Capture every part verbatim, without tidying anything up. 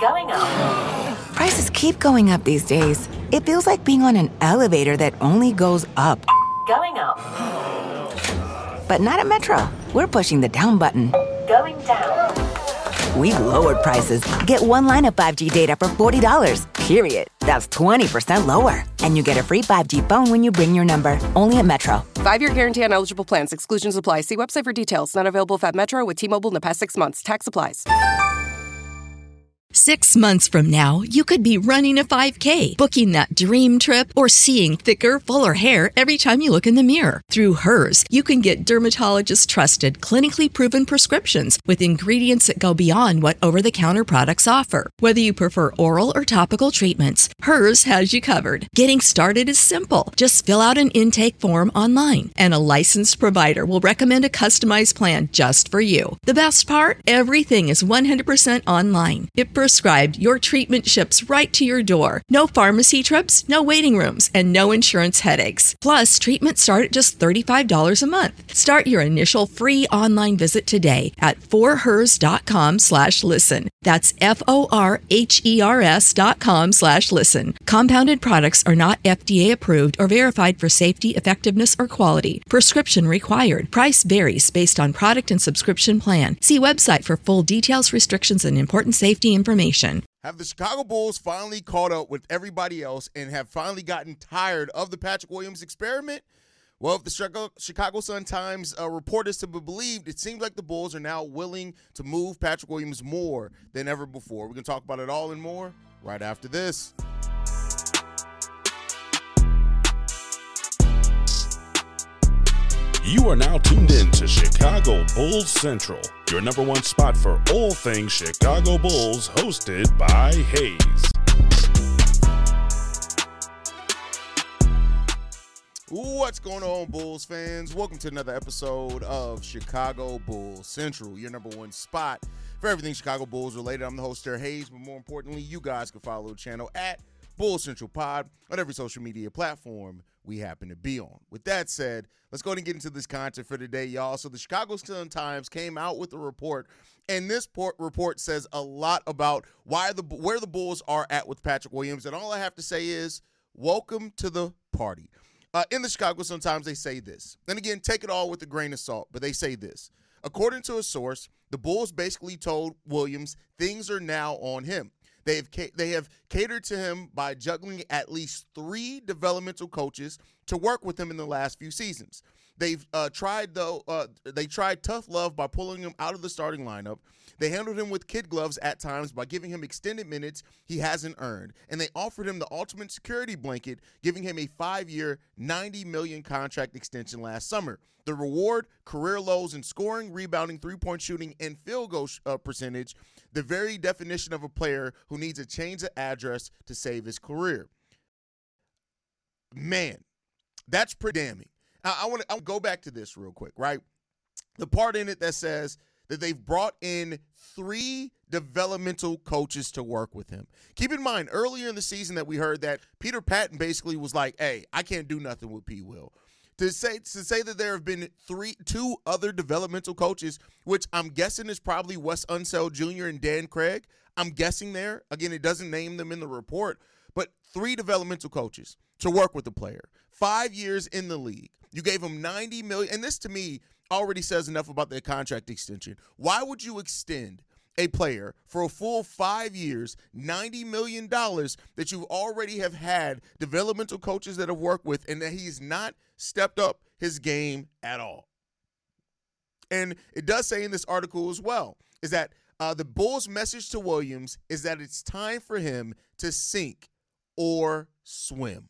Going up. Prices keep going up these days. It feels like being on an elevator that only goes up. Going up. But not at Metro. We're pushing the down button. Going down. We've lowered prices. Get one line of five G data for forty dollars, period. That's twenty percent lower. And you get a free five G phone when you bring your number. Only at Metro. Five-year guarantee on eligible plans. Exclusions apply. See website for details. Not available at Metro with T-Mobile in the past six months. Tax applies. Six months from now, you could be running a five K, booking that dream trip, or seeing thicker, fuller hair every time you look in the mirror. Through Hers, you can get dermatologist-trusted, clinically proven prescriptions with ingredients that go beyond what over-the-counter products offer. Whether you prefer oral or topical treatments, Hers has you covered. Getting started is simple. Just fill out an intake form online, and a licensed provider will recommend a customized plan just for you. The best part? Everything is one hundred percent online. It prescribed, your treatment ships right to your door. No pharmacy trips, no waiting rooms, and no insurance headaches. Plus, treatments start at just thirty-five dollars a month. Start your initial free online visit today at forhers.com slash listen. That's F-O-R-H-E-R-S dot com slash listen. Compounded products are not F D A approved or verified for safety, effectiveness, or quality. Prescription required. Price varies based on product and subscription plan. See website for full details, restrictions, and important safety information. Have the Chicago Bulls finally caught up with everybody else and have finally gotten tired of the Patrick Williams experiment? Well, if the Chicago, Chicago Sun-Times uh, report is to be believed, it seems like the Bulls are now willing to move Patrick Williams more than ever before. We're going to talk about it all and more right after this. You are now tuned in to Chicago Bulls Central, your number one spot for all things Chicago Bulls, hosted by Hayes. What's going on, Bulls fans? Welcome to another episode of Chicago Bulls Central, your number one spot for everything Chicago Bulls related. I'm the host, Sarah Hayes, but more importantly, you guys can follow the channel at Bulls Central Pod on every social media platform we happen to be on. With that said, let's go ahead and get into this content for today, y'all. So the Chicago Sun-Times came out with a report, and this port report says a lot about why the where the Bulls are at with Patrick Williams, and all I have to say is, welcome to the party. Uh, in the Chicago Sun-Times, they say this. And again, take it all with a grain of salt, but they say this. According to a source, the Bulls basically told Williams things are now on him. They have they have catered to him by juggling at least three developmental coaches to work with him in the last few seasons. They've uh, tried though uh, they tried tough love by pulling him out of the starting lineup. They handled him with kid gloves at times by giving him extended minutes he hasn't earned, and they offered him the ultimate security blanket, giving him a five-year, ninety million dollars contract extension last summer. The reward: career lows in scoring, rebounding, three-point shooting, and field goal uh, percentage, the very definition of a player who needs a change of address to save his career. Man, that's pretty damning. I, I want to go back to this real quick, right? The part in it that says that they've brought in three developmental coaches to work with him. Keep in mind, earlier in the season that we heard that Peter Patton basically was like, hey, I can't do nothing with P. Will. To say to say that there have been three, two other developmental coaches, which I'm guessing is probably Wes Unseld Junior and Dan Craig. I'm guessing there. Again, it doesn't name them in the report, but three developmental coaches to work with the player. Five years in the league. You gave him ninety million dollars, and this to me already says enough about their contract extension. Why would you extend a player for a full five years, ninety million dollars, that you already have had developmental coaches that have worked with, and that he's not stepped up his game at all? And it does say in this article as well, is that uh, the Bulls' message to Williams is that it's time for him to sink or swim.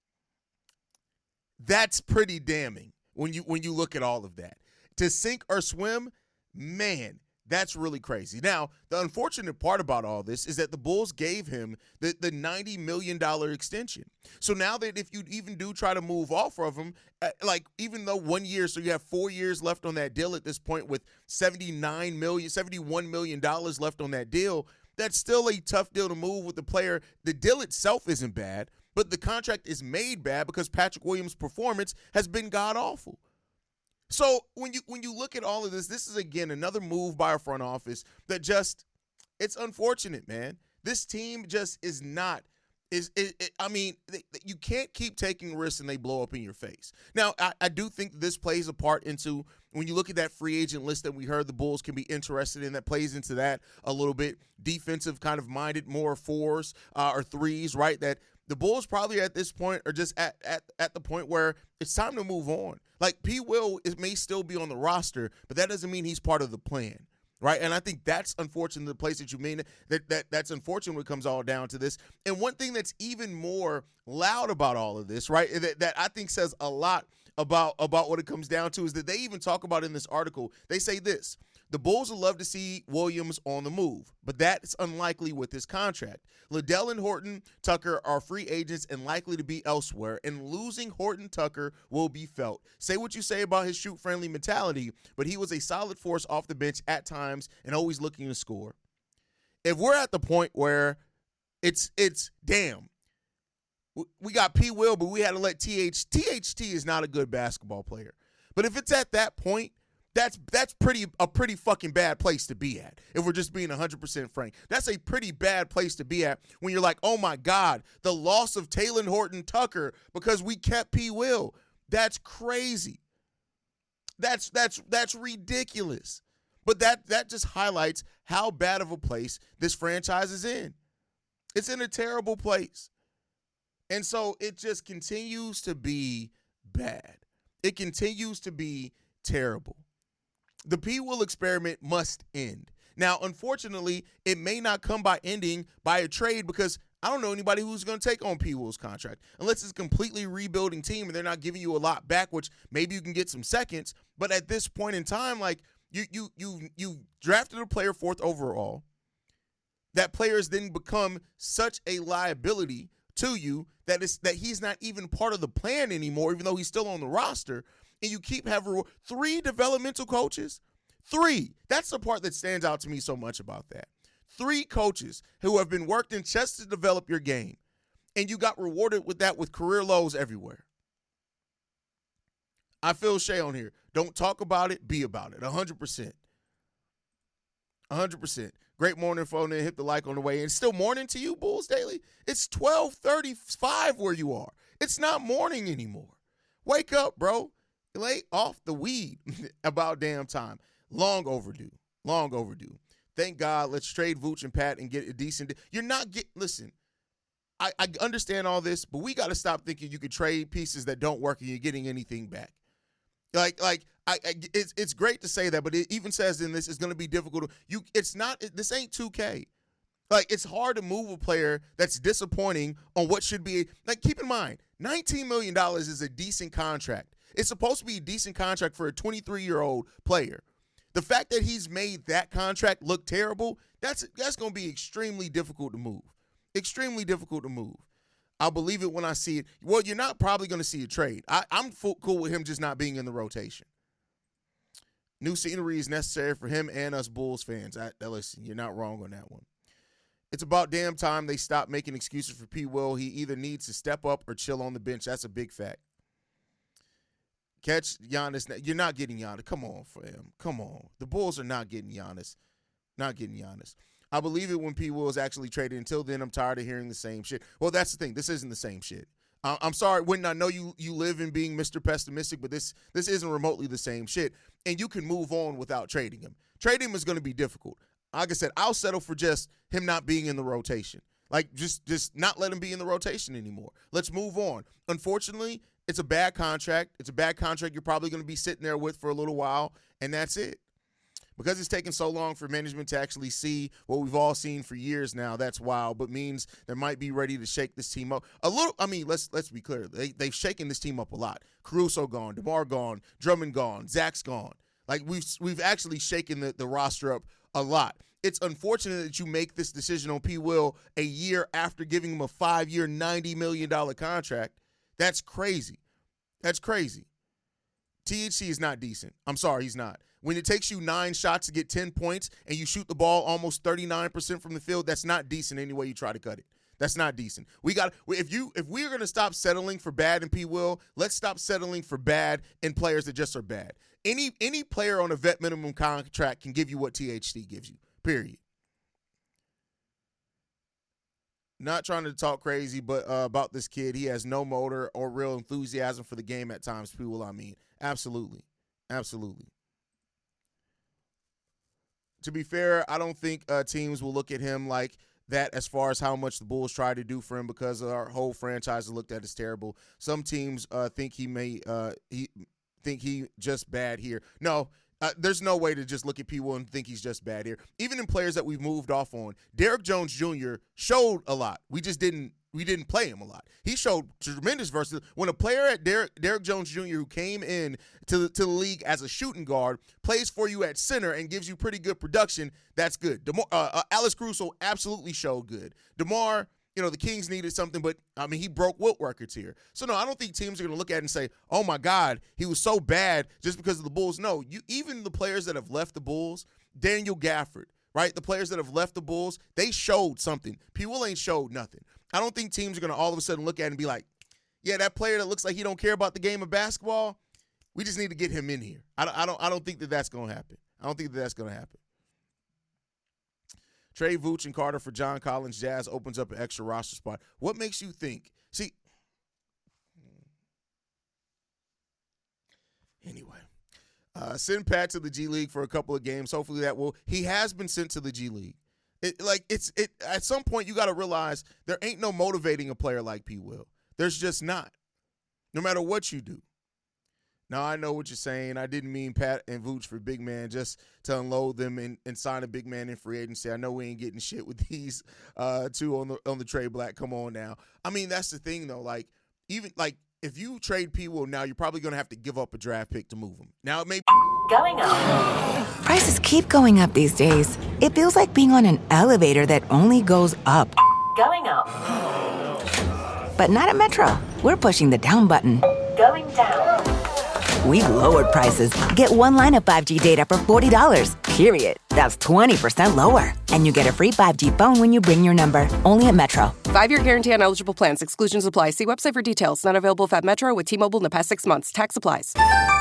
That's pretty damning when you when you look at all of that. To sink or swim, man, that's really crazy. Now, the unfortunate part about all this is that the Bulls gave him the, the ninety million dollars extension. So now that if you even do try to move off of him, uh, like even though one year, so you have four years left on that deal at this point with seventy-nine million dollars, seventy-one million dollars left on that deal, that's still a tough deal to move with the player. The deal itself isn't bad, but the contract is made bad because Patrick Williams' performance has been god-awful. So when you when you look at all of this, this is, again, another move by a front office that just, it's unfortunate, man. This team just is not. Is it, it, I mean, they, you can't keep taking risks and they blow up in your face. Now, I, I do think this plays a part into when you look at that free agent list that we heard the Bulls can be interested in. That plays into that a little bit. Defensive kind of minded, more fours uh, or threes, right? That the Bulls probably at this point are just at at at the point where it's time to move on. Like P. Will is, may still be on the roster, but that doesn't mean he's part of the plan. Right, and I think that's unfortunate. The place that you mean that that that's unfortunate when it comes all down to this. And one thing that's even more loud about all of this, right, that, that I think says a lot about about what it comes down to is that they even talk about in this article. They say this: the Bulls would love to see Williams on the move, but that's unlikely with his contract. Liddell and Horton Tucker are free agents and likely to be elsewhere, and losing Horton Tucker will be felt. Say what you say about his shoot-friendly mentality, but he was a solid force off the bench at times and always looking to score. If we're at the point where it's it's damn, we got P. Will, but we had to let T H T H T is not a good basketball player. But if it's at that point, That's that's pretty a pretty fucking bad place to be at, if we're just being one hundred percent frank. That's a pretty bad place to be at when you're like, oh, my God, the loss of Talen Horton Tucker because we kept P. Will. That's crazy. That's that's that's ridiculous. But that that just highlights how bad of a place this franchise is in. It's in a terrible place. And so it just continues to be bad. It continues to be terrible. The P. Will experiment must end. Now, unfortunately, it may not come by ending by a trade because I don't know anybody who's going to take on P. Will's contract unless it's a completely rebuilding team and they're not giving you a lot back, which maybe you can get some seconds. But at this point in time, like you you you you drafted a player fourth overall. That player has then become such a liability to you that is that he's not even part of the plan anymore, even though he's still on the roster. And you keep having three developmental coaches. Three. That's the part that stands out to me so much about that. Three coaches who have been worked in just to develop your game. And you got rewarded with that with career lows everywhere. I feel Shay on here. Don't talk about it, be about it. one hundred percent. one hundred percent. Great morning, phone in. Hit the like on the way. And it's still morning to you, Bulls Daily. It's twelve thirty-five where you are. It's not morning anymore. Wake up, bro. Lay off the weed. About damn time. Long overdue. Long overdue. Thank God. Let's trade Vooch and Pat and get a decent. You're not getting. Listen, I, I understand all this, but we got to stop thinking you could trade pieces that don't work and you're getting anything back. Like, like I, I it's it's great to say that, but it even says in this it's going to be difficult. To, you, it's not. This ain't two K. Like, it's hard to move a player that's disappointing on what should be. Like, keep in mind, nineteen million dollars is a decent contract. It's supposed to be a decent contract for a twenty-three-year-old player. The fact that he's made that contract look terrible, that's that's going to be extremely difficult to move. Extremely difficult to move. I'll believe it when I see it. Well, you're not probably going to see a trade. I, I'm full, cool with him just not being in the rotation. New scenery is necessary for him and us Bulls fans. I, listen, you're not wrong on that one. It's about damn time they stop making excuses for P. Will. He either needs to step up or chill on the bench. That's a big fact. Catch Giannis. You're not getting Giannis. Come on, fam. Come on. The Bulls are not getting Giannis. Not getting Giannis. I believe it when P. Will is actually traded. Until then, I'm tired of hearing the same shit. Well, that's the thing. This isn't the same shit. Uh, I'm sorry, When I know you you live in being Mister Pessimistic, but this this isn't remotely the same shit. And you can move on without trading him. Trading him is going to be difficult. Like I said, I'll settle for just him not being in the rotation. Like, just, just not let him be in the rotation anymore. Let's move on. Unfortunately, it's a bad contract. It's a bad contract you're probably going to be sitting there with for a little while, and that's it. Because it's taken so long for management to actually see what we've all seen for years now, that's wild, but means they might be ready to shake this team up. A little, I mean, let's let's be clear. They, they've shaken this team up a lot. Caruso gone, DeMar gone, Drummond gone, Zach's gone. Like, we've we've actually shaken the, the roster up a lot. It's unfortunate that you make this decision on P. Will a year after giving him a five-year, ninety million dollars contract. That's crazy. That's crazy. T H C is not decent. I'm sorry, he's not. When it takes you nine shots to get ten points and you shoot the ball almost thirty-nine percent from the field, that's not decent any way you try to cut it. That's not decent. We got if you if we're going to stop settling for bad in P. Will, let's stop settling for bad in players that just are bad. Any any player on a vet minimum contract can give you what T H C gives you. Period. not trying to talk crazy, but uh, about this kid, he has no motor or real enthusiasm for the game at times, people, I mean. Absolutely. Absolutely. To be fair, I don't think uh, teams will look at him like that as far as how much the Bulls try to do for him, because our whole franchise is looked at as terrible. Some teams uh, think he may uh, he think he just bad here. No, uh, there's no way to just look at P. Will and think he's just bad here. Even in players that we've moved off on, Derrick Jones Junior showed a lot. We just didn't we didn't play him a lot. He showed tremendous versatility. When a player at Derrick, Derrick Jones Junior who came in to the, to the league as a shooting guard plays for you at center and gives you pretty good production, that's good. DeMar, uh, uh, Alex Caruso absolutely showed good. DeMar, you know, the Kings needed something, but, I mean, he broke Wilt records here. So, no, I don't think teams are going to look at it and say, oh, my God, he was so bad just because of the Bulls. No, you even the players that have left the Bulls, Daniel Gafford, right, the players that have left the Bulls, they showed something. P. Will ain't showed nothing. I don't think teams are going to all of a sudden look at it and be like, yeah, that player that looks like he don't care about the game of basketball, we just need to get him in here. I don't, I don't, I don't think that that's going to happen. I don't think that that's going to happen. Trey Vooch and Carter for John Collins. Jazz opens up an extra roster spot. What makes you think? See, anyway, uh, send Pat to the G League for a couple of games. Hopefully that will. He has been sent to the G League. It, like it's it. At some point, you got to realize there ain't no motivating a player like P. Will. There's just not. No matter what you do. Now, I know what you're saying. I didn't mean Pat and Vooch for big man, just to unload them and, and sign a big man in free agency. I know we ain't getting shit with these uh, two on the on the trade block. Come on now. I mean, that's the thing, though. Like, even, like, if you trade P. Will now, you're probably going to have to give up a draft pick to move him. Now, it may Going up. Prices keep going up these days. It feels like being on an elevator that only goes up. Going up. But not at Metro. We're pushing the down button. Going down. We've lowered prices. Get one line of five G data for forty dollars, period. That's twenty percent lower. And you get a free five G phone when you bring your number. Only at Metro. Five-year guarantee on eligible plans. Exclusions apply. See website for details. Not available if at Metro with T-Mobile in the past six months. Tax applies.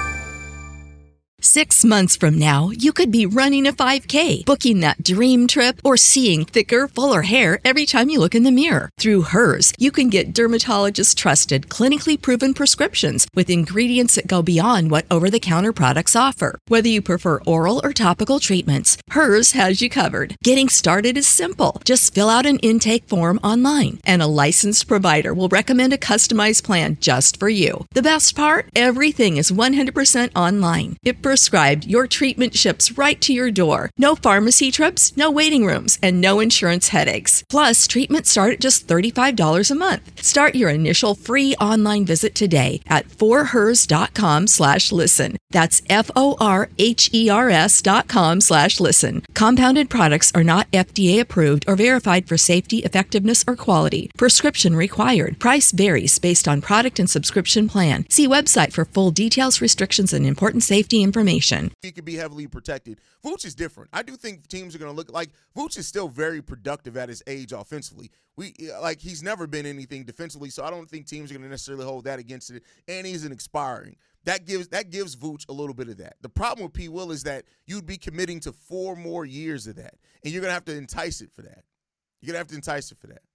Six months from now, you could be running a five K, booking that dream trip, or seeing thicker, fuller hair every time you look in the mirror. Through Hers, you can get dermatologist-trusted, clinically proven prescriptions with ingredients that go beyond what over-the-counter products offer. Whether you prefer oral or topical treatments, Hers has you covered. Getting started is simple. Just fill out an intake form online, and a licensed provider will recommend a customized plan just for you. The best part? Everything is one hundred percent online. If prescribed, your treatment ships right to your door. No pharmacy trips, no waiting rooms, and no insurance headaches. Plus, treatments start at just thirty-five dollars a month. Start your initial free online visit today at forhers.com slash listen. That's F-O-R-H-E-R-S dot com slash listen. Compounded products are not F D A approved or verified for safety, effectiveness, or quality. Prescription required. Price varies based on product and subscription plan. See website for full details, restrictions, and important safety information. he could be heavily protected. Vooch is different. I do think teams are going to look like Vooch is still very productive at his age offensively. We like he's never been anything defensively, so I don't think teams are going to necessarily hold that against it. And he's an expiring. That gives that gives Vooch a little bit of that. The problem with P. Will is that you'd be committing to four more years of that, and you're going to have to entice it for that. You're going to have to entice it for that.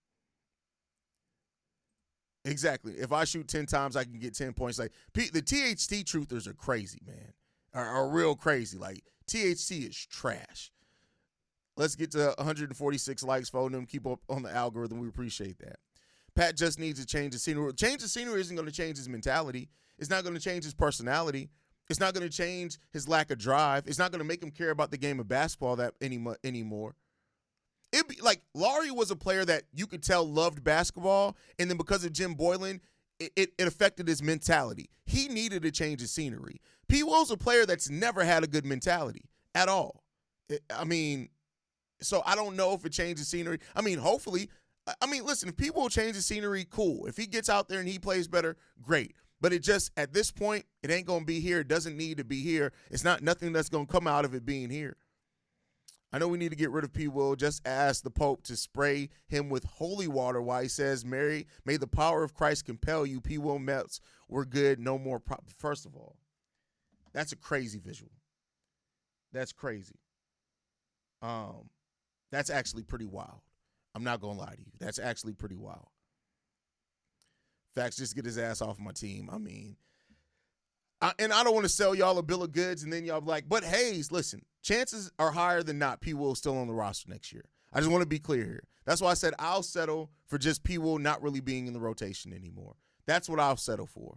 Exactly. If I shoot ten times, I can get ten points. Like P, the T H T truthers are crazy, man. Are, are real crazy. Like T H T is trash. Let's get to one hundred forty-six likes. Follow them. Keep up on the algorithm. We appreciate that. Pat just needs to change the scenery. Change the scenery isn't going to change his mentality. It's not going to change his personality. It's not going to change his lack of drive. It's not going to make him care about the game of basketball that any anymore. It be like Laurie was a player that you could tell loved basketball, and then because of Jim Boylan, it, it, it affected his mentality. He needed to change his scenery. P. Will's a player that's never had a good mentality at all. It, I mean, so I don't know if it changes scenery. I mean, hopefully. I mean, listen, if P. Will change the scenery, cool. If he gets out there and he plays better, great. But it just, at this point, it ain't going to be here. It doesn't need to be here. It's not nothing that's going to come out of it being here. I know we need to get rid of P. Will. Just ask the Pope to spray him with holy water while he says, Mary, may the power of Christ compel you. P. Will melts. We're good. No more. Pro-. First of all, that's a crazy visual. That's crazy. Um, that's actually pretty wild. I'm not going to lie to you. That's actually pretty wild. Facts, just get his ass off my team. I mean, I, and I don't want to sell y'all a bill of goods and then y'all be like, but Hayes, listen, chances are higher than not P. Will still on the roster next year. I just want to be clear here. That's why I said I'll settle for just P. Will not really being in the rotation anymore. That's what I'll settle for.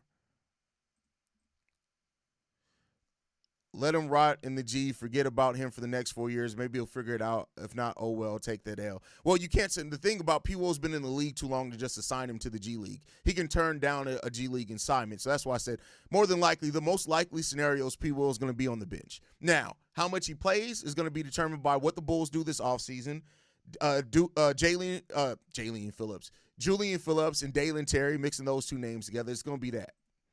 Let him rot in the G. Forget about him for the next four years. Maybe he'll figure it out. If not, oh well, take that L. Well, you can't say the thing about P. Will's been in the league too long to just assign him to the G League. He can turn down a, a G League assignment. So that's why I said more than likely, the most likely scenario is P. Will is going to be on the bench. Now, how much he plays is going to be determined by what the Bulls do this offseason. Uh, do uh, Jalen, uh, Jalen Phillips, Julian Phillips, and Dalen Terry, mixing those two names together. It's going to be that.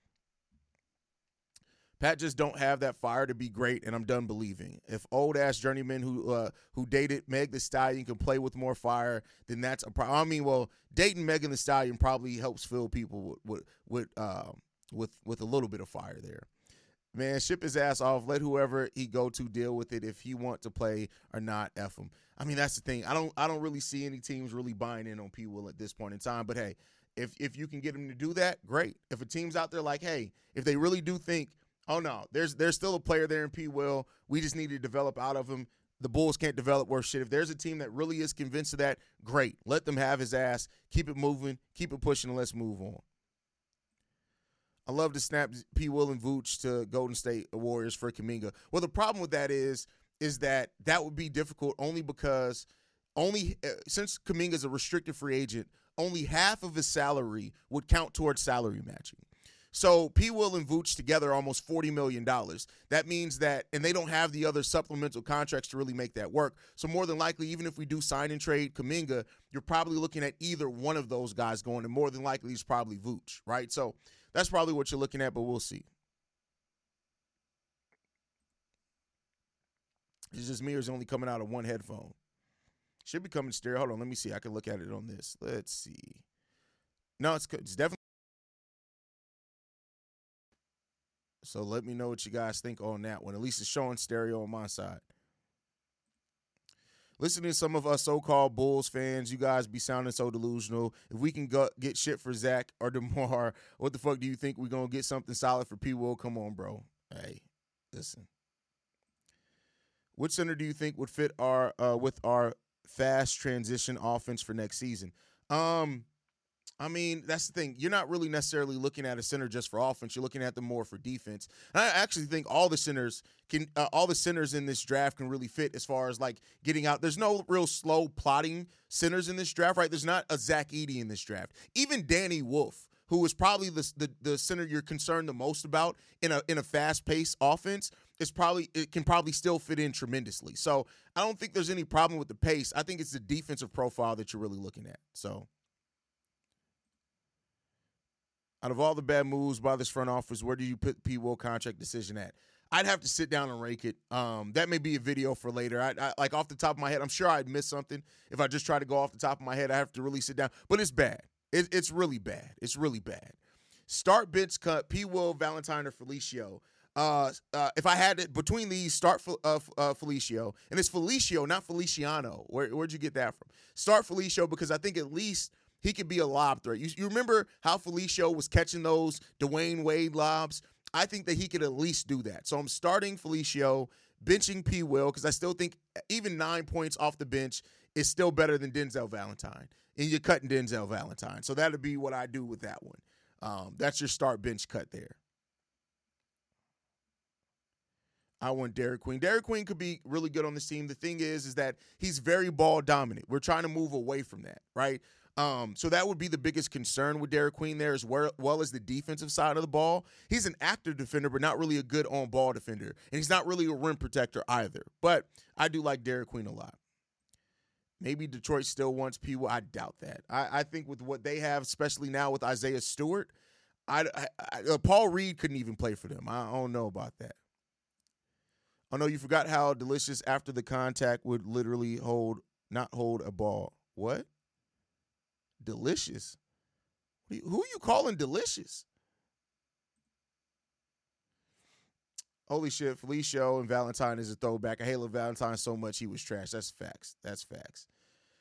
Pat just don't have that fire to be great, and I'm done believing. If old-ass journeyman who uh, who dated Meg Thee Stallion can play with more fire, then that's a problem. I mean, well, dating Megan Thee Stallion probably helps fill people with with with, uh, with with a little bit of fire there. Man, ship his ass off. Let whoever he go to deal with it if he want to play or not. F him. I mean, that's the thing. I don't I don't really see any teams really buying in on P. Will at this point in time. But, hey, if if you can get him to do that, great. If a team's out there like, hey, if they really do think, oh, no, there's there's still a player there in P. Will. We just need to develop out of him. The Bulls can't develop worse shit. If there's a team that really is convinced of that, great. Let them have his ass. Keep it moving. Keep it pushing, and let's move on. I love to snap P. Will and Vooch to Golden State Warriors for Kuminga. Well, the problem with that is, is that that would be difficult only because only uh, since Kuminga is a restricted free agent, only half of his salary would count towards salary matching. So P. Will and Vooch together are almost forty million dollars. That means that, and they don't have the other supplemental contracts to really make that work. So more than likely, even if we do sign and trade Kuminga, you're probably looking at either one of those guys going, and more than likely it's probably Vooch, right? So that's probably what you're looking at, but we'll see. It's just me or is it only coming out of one headphone? Should be coming stereo. Hold on, let me see. I can look at it on this. Let's see. No, it's, it's definitely. So let me know what you guys think on that one. At least it's showing stereo on my side. Listening to some of us so-called Bulls fans, you guys be sounding so delusional. If we can go, get shit for Zach or DeMar, what the fuck do you think we're going to get something solid for P. Will? Come on, bro. Hey, listen. Which center do you think would fit our uh, with our fast transition offense for next season? Um, I mean, that's the thing. You're not really necessarily looking at a center just for offense. You're looking at them more for defense. And I actually think all the centers can, uh, all the centers in this draft can really fit as far as like getting out. There's no real slow plotting centers in this draft, right? There's not a Zach Edey in this draft. Even Danny Wolf, who is probably the, the the center you're concerned the most about in a in a fast-paced offense, is probably it can probably still fit in tremendously. So I don't think there's any problem with the pace. I think it's the defensive profile that you're really looking at. So. Out of all the bad moves by this front office, where do you put P. Will contract decision at? I'd have to sit down and rank it. Um, that may be a video for later. I, I like off the top of my head, I'm sure I'd miss something. If I just try to go off the top of my head, I have to really sit down. But it's bad. It, it's really bad. It's really bad. Start, bench, cut, P. Will, Valentine, or Felicio. Uh, uh, if I had it between these, start uh, uh, Felicio. And it's Felicio, not Feliciano. Where, where'd you get that from? Start Felicio because I think at least – he could be a lob threat. You, you remember how Felicio was catching those Dwayne Wade lobs? I think that he could at least do that. So I'm starting Felicio, benching P. Will, because I still think even nine points off the bench is still better than Denzel Valentine. And you're cutting Denzel Valentine. So that would be what I do with that one. Um, that's your start bench cut there. I want Derek Queen. Derek Queen could be really good on this team. The thing is, is that he's very ball dominant. We're trying to move away from that, right? Um, so that would be the biggest concern with Derek Queen there, as well, well as the defensive side of the ball. He's an active defender, but not really a good on-ball defender. And he's not really a rim protector either. But I do like Derek Queen a lot. Maybe Detroit still wants P. Will. I doubt that. I, I think with what they have, especially now with Isaiah Stewart, I, I, I, uh, Paul Reed couldn't even play for them. I don't know about that. Oh, no, you forgot how Delicious after the contact would literally hold, not hold a ball. What? Delicious? Who are you, who are you calling Delicious? Holy shit, Felicio and Valentine is a throwback. I hate Valentine so much he was trash. That's facts. That's facts.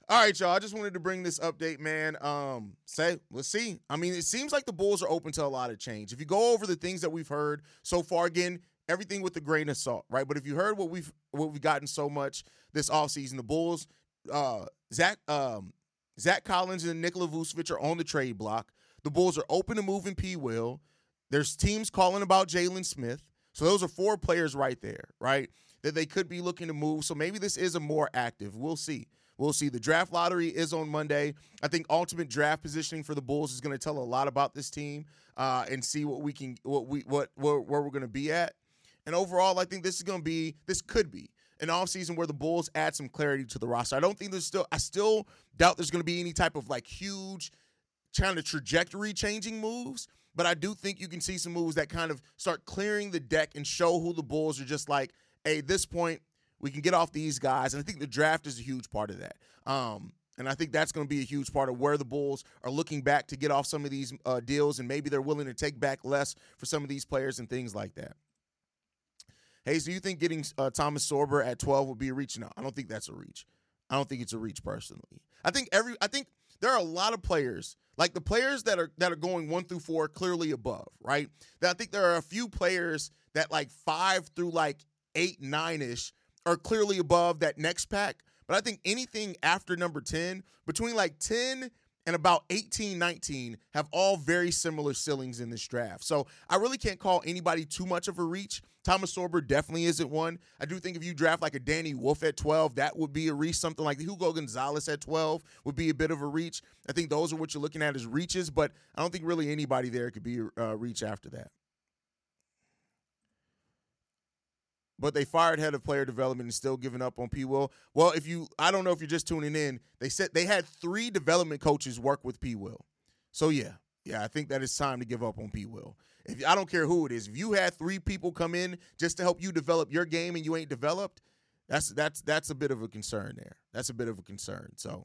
All right, y'all. I just wanted to bring this update, man. Um, say, let's see. I mean, it seems like the Bulls are open to a lot of change. If you go over the things that we've heard so far, again, everything with a grain of salt, right? But if you heard what we've what we've gotten so much this offseason, the Bulls, uh, Zach, um, Zach Collins and Nikola Vucevic are on the trade block. The Bulls are open to moving P. Will. There's teams calling about Jalen Smith. So those are four players right there, right, that they could be looking to move. So maybe this is a more active. We'll see. We'll see. The draft lottery is on Monday. I think ultimate draft positioning for the Bulls is going to tell a lot about this team uh, and see what we can, what we, what, where, where we're going to be at. And overall, I think this is going to be, this could be an offseason where the Bulls add some clarity to the roster. I don't think there's still, I still doubt there's going to be any type of like huge kind of trajectory changing moves. But I do think you can see some moves that kind of start clearing the deck and show who the Bulls are just like, hey, at this point, we can get off these guys, and I think the draft is a huge part of that. Um, and I think that's going to be a huge part of where the Bulls are looking back to get off some of these uh, deals, and maybe they're willing to take back less for some of these players and things like that. Hayes, do you think getting uh, Thomas Sorber at twelve would be a reach? No, I don't think that's a reach. I don't think it's a reach personally. I think every. I think there are a lot of players, like the players that are that are going one through four, clearly above, right? I think there are a few players that like five through like eight, nine-ish are clearly above that next pack. But I think anything after number ten, between like ten and about eighteen, nineteen, have all very similar ceilings in this draft. So I really can't call anybody too much of a reach. Thomas Sorber definitely isn't one. I do think if you draft like a Danny Wolf at twelve, that would be a reach. Something like the Hugo Gonzalez at twelve would be a bit of a reach. I think those are what you're looking at as reaches, but I don't think really anybody there could be a uh, reach after that. But they fired head of player development and still giving up on P. Will. Well, if you, I don't know if you're just tuning in. They said they had three development coaches work with P. Will. So yeah, yeah, I think that it's time to give up on P. Will. If I don't care who it is, if you had three people come in just to help you develop your game and you ain't developed, that's that's that's a bit of a concern there. That's a bit of a concern. So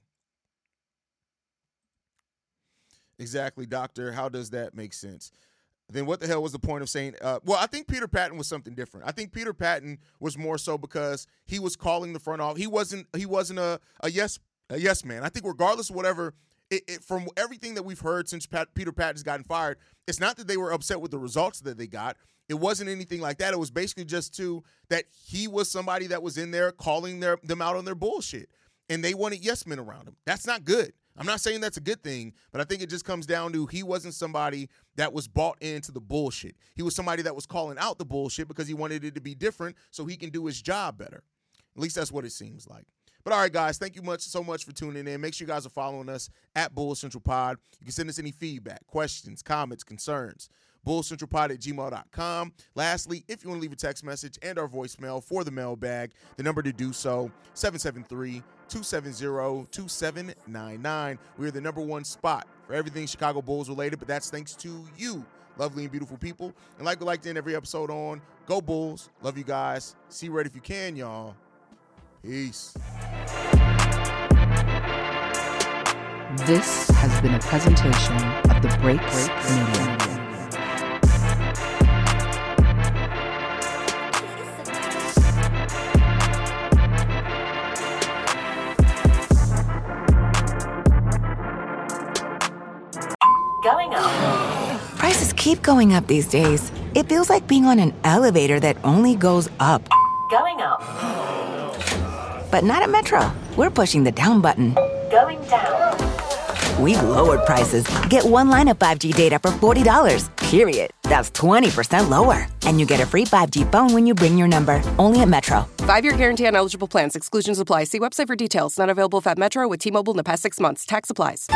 exactly, doctor. How does that make sense? Then what the hell was the point of saying, uh, well, I think Peter Patton was something different. I think Peter Patton was more so because he was calling the front office. He wasn't he wasn't a, a yes a yes man. I think regardless of whatever, it, it, from everything that we've heard since Pat, Peter Patton's gotten fired, it's not that they were upset with the results that they got. It wasn't anything like that. It was basically just to that he was somebody that was in there calling their them out on their bullshit. And they wanted yes men around him. That's not good. I'm not saying that's a good thing, but I think it just comes down to he wasn't somebody that was bought into the bullshit. He was somebody that was calling out the bullshit because he wanted it to be different so he can do his job better. At least that's what it seems like. But all right, guys, thank you much so much for tuning in. Make sure you guys are following us at Bulls Central Pod. You can send us any feedback, questions, comments, concerns. bulls central pod at gmail dot com. Lastly, if you want to leave a text message and our voicemail for the mailbag, the number to do so, seven seven three, two seven zero, two seven nine nine. We are the number one spot for everything Chicago Bulls related, but that's thanks to you, lovely and beautiful people. And like we like to end every episode on, go Bulls. Love you guys. See red if you can, y'all. Peace. This has been a presentation of the Breaks Media. Going up. Prices keep going up these days. It feels like being on an elevator that only goes up. Going up. But not at Metro. We're pushing the down button. Going down. We've lowered prices. Get one line of five G data for forty dollars, period. That's twenty percent lower. And you get a free five G phone when you bring your number. Only at Metro. Five-year guarantee on eligible plans. Exclusions apply. See website for details. Not available at Metro with T-Mobile in the past six months. Tax applies.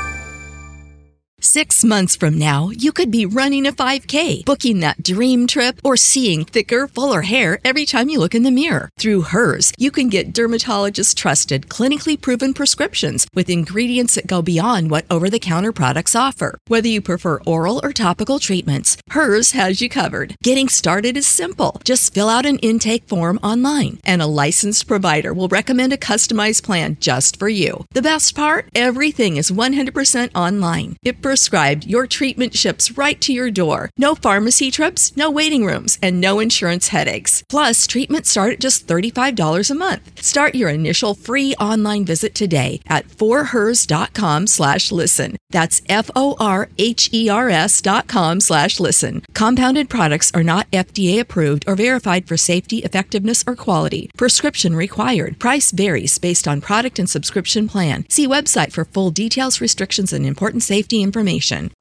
Six months from now, you could be running a five K, booking that dream trip, or seeing thicker, fuller hair every time you look in the mirror. Through Hers, you can get dermatologist-trusted, clinically proven prescriptions with ingredients that go beyond what over-the-counter products offer. Whether you prefer oral or topical treatments, Hers has you covered. Getting started is simple. Just fill out an intake form online, and a licensed provider will recommend a customized plan just for you. The best part? Everything is one hundred percent online. It first prescribed, your treatment ships right to your door. No pharmacy trips, no waiting rooms, and no insurance headaches. Plus, treatments start at just thirty-five dollars a month. Start your initial free online visit today at forhers.com slash listen. That's F-O-R-H-E-R-S dot com slash listen. Compounded products are not F D A approved or verified for safety, effectiveness, or quality. Prescription required. Price varies based on product and subscription plan. See website for full details, restrictions, and important safety information.